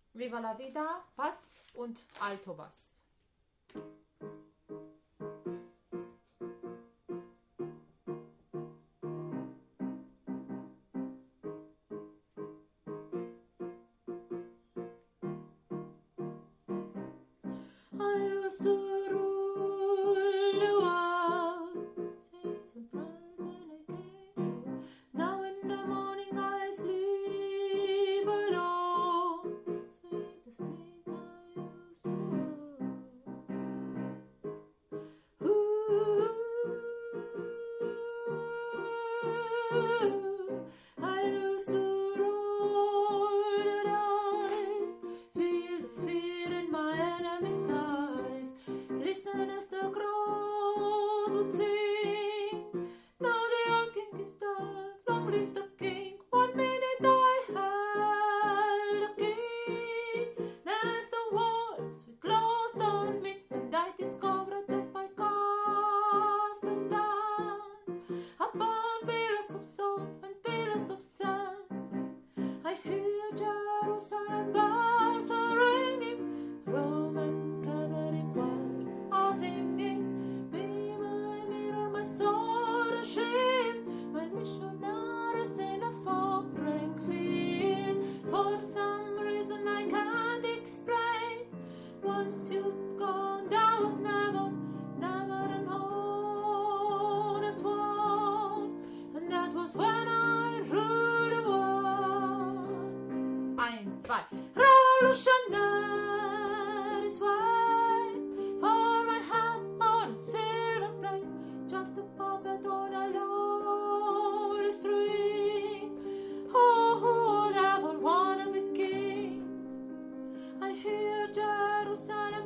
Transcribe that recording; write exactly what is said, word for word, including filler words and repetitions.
Viva la Vida Bass und Alto Bass. I used to rule you out, say surprise when I gave you. Now in the morning I sleep alone, sweep the streets I used to walk. Ooh, I used to roll the dice, feel the fear in my enemy's eyes, listen as the crowd would sing. Now the old king is dead, long live the king. One minute I held the key, next the walls were closed on me, and I discovered that my castle stand upon pillars of salt and pillars of sand. I hear Jerusalem bells are ringing, Roman cavalry choirs are singing. Be my mirror, my sword and shield, my missionaries in a foreign field. For some reason I can't explain, once you'd gone there was never, never an honest one, and that was when I ruled the world. Ein, zwei. Revolutionaries wait for my hand on a silver plate, just a puppet on a lonely string. Oh, who'd ever wanna be king? I hear Jerusalem